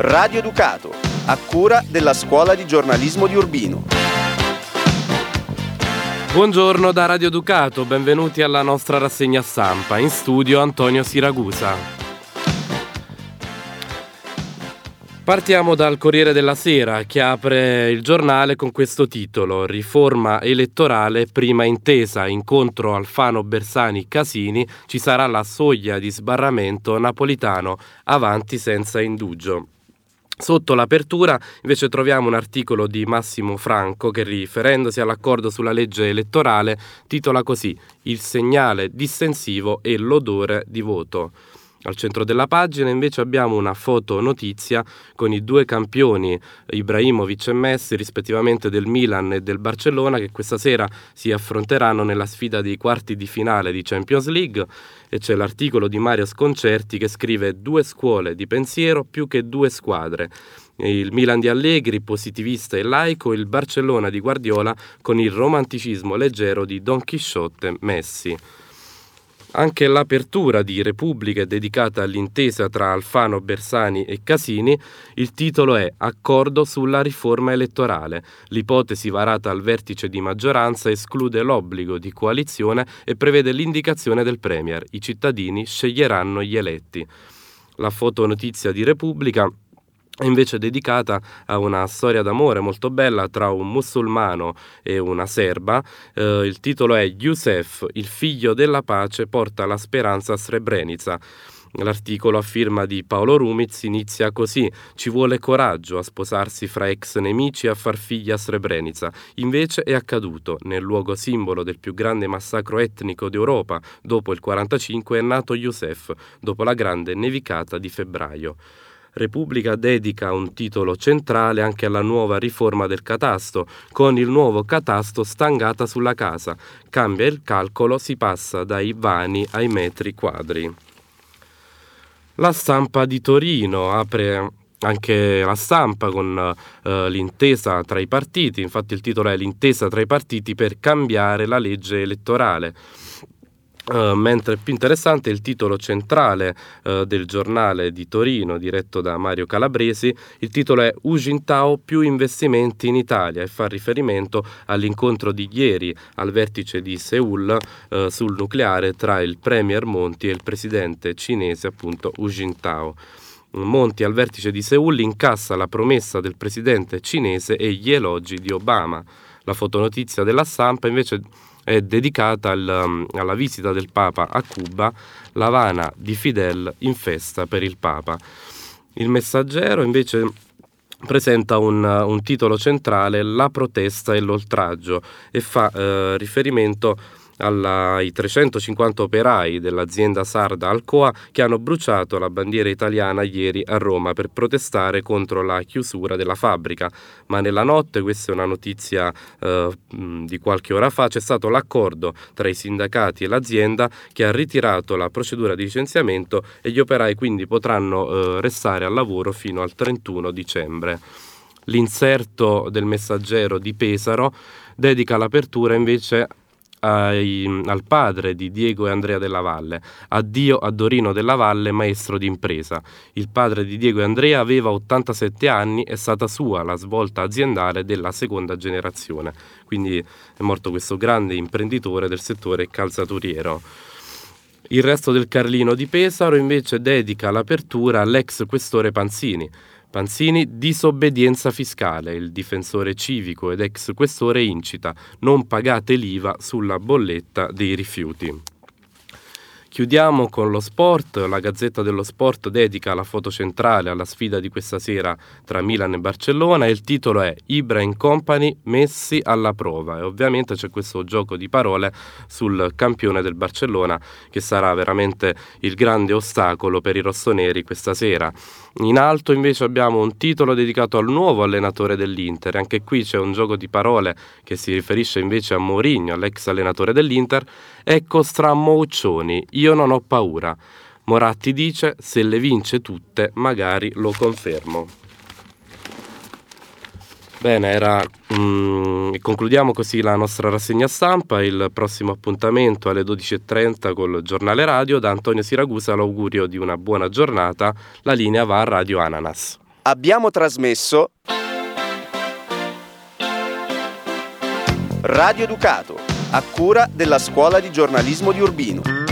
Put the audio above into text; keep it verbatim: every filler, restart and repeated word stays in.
Radio Ducato, a cura della Scuola di Giornalismo di Urbino. Buongiorno da Radio Ducato, benvenuti alla nostra rassegna stampa. In studio Antonio Siragusa. Partiamo dal Corriere della Sera, che apre il giornale con questo titolo: riforma elettorale, prima intesa, incontro Alfano, Bersani, Casini, ci sarà la soglia di sbarramento, Napolitano avanti senza indugio. Sotto l'apertura invece troviamo un articolo di Massimo Franco che, riferendosi all'accordo sulla legge elettorale, titola così: il segnale distensivo e l'odore di voto. Al centro della pagina invece abbiamo una foto notizia con i due campioni Ibrahimovic e Messi, rispettivamente del Milan e del Barcellona, che questa sera si affronteranno nella sfida dei quarti di finale di Champions League, e c'è l'articolo di Mario Sconcerti che scrive: due scuole di pensiero più che due squadre. Il Milan di Allegri, positivista e laico, il Barcellona di Guardiola con il romanticismo leggero di Don Chisciotte Messi. Anche l'apertura di Repubblica è dedicata all'intesa tra Alfano, Bersani e Casini. Il titolo è Accordo sulla riforma elettorale. L'ipotesi varata al vertice di maggioranza esclude l'obbligo di coalizione e prevede l'indicazione del Premier. I cittadini sceglieranno gli eletti. La fotonotizia di Repubblica è invece dedicata a una storia d'amore molto bella tra un musulmano e una serba. Eh, il titolo è Youssef, il figlio della pace, porta la speranza a Srebrenica. L'articolo a firma di Paolo Rumiz inizia così: ci vuole coraggio a sposarsi fra ex nemici e a far figli a Srebrenica. Invece è accaduto. Nel luogo simbolo del più grande massacro etnico d'Europa dopo il quarantacinque è nato Youssef, dopo la grande nevicata di febbraio. Repubblica dedica un titolo centrale anche alla nuova riforma del catasto, con il nuovo catasto stangata sulla casa. Cambia il calcolo, si passa dai vani ai metri quadri. La Stampa di Torino apre anche la Stampa con uh, l'intesa tra i partiti, infatti il titolo è l'intesa tra i partiti per cambiare la legge elettorale. Uh, mentre più interessante è il titolo centrale uh, del giornale di Torino diretto da Mario Calabresi. Il titolo è Hu Jintao, più investimenti in Italia, e fa riferimento all'incontro di ieri al vertice di Seul uh, sul nucleare tra il premier Monti e il presidente cinese appunto Hu Jintao. Monti al vertice di Seul incassa la promessa del presidente cinese e gli elogi di Obama. La fotonotizia della Stampa invece è dedicata al, alla visita del Papa a Cuba, l'Havana di Fidel in festa per il Papa. Il Messaggero invece presenta un, un titolo centrale, la protesta e l'oltraggio, e fa eh, riferimento alla, ai trecentocinquanta operai dell'azienda sarda Alcoa che hanno bruciato la bandiera italiana ieri a Roma per protestare contro la chiusura della fabbrica. Ma nella notte, questa è una notizia eh, di qualche ora fa, c'è stato l'accordo tra i sindacati e l'azienda che ha ritirato la procedura di licenziamento e gli operai quindi potranno eh, restare al lavoro fino al trentuno dicembre. L'inserto del Messaggero di Pesaro dedica l'apertura invece Ai, al padre di Diego e Andrea Della Valle. Addio a Dorino Della Valle, maestro d'impresa. Il padre di Diego e Andrea aveva ottantasette anni, è stata sua la svolta aziendale della seconda generazione. Quindi è morto questo grande imprenditore del settore calzaturiero. Il Resto del Carlino di Pesaro invece dedica l'apertura all'ex questore Panzini. Panzini, disobbedienza fiscale. Il difensore civico ed ex questore incita: non pagate l'I V A sulla bolletta dei rifiuti. Chiudiamo con lo sport. La Gazzetta dello Sport dedica la foto centrale alla sfida di questa sera tra Milan e Barcellona e il titolo è Ibra in company, Messi alla prova, e ovviamente c'è questo gioco di parole sul campione del Barcellona che sarà veramente il grande ostacolo per i rossoneri questa sera. In alto invece abbiamo un titolo dedicato al nuovo allenatore dell'Inter. Anche qui c'è un gioco di parole che si riferisce invece a Mourinho, l'ex allenatore dell'Inter. Ecco Stramouccioni, io non ho paura. Moratti dice: se le vince tutte magari lo confermo. Bene, era mm, concludiamo così la nostra rassegna stampa. Il prossimo appuntamento alle dodici e trenta col giornale radio. Da Antonio Siragusa l'augurio di una buona giornata. La linea va a Radio Ananas. Abbiamo trasmesso Radio Educato, a cura della Scuola di Giornalismo di Urbino.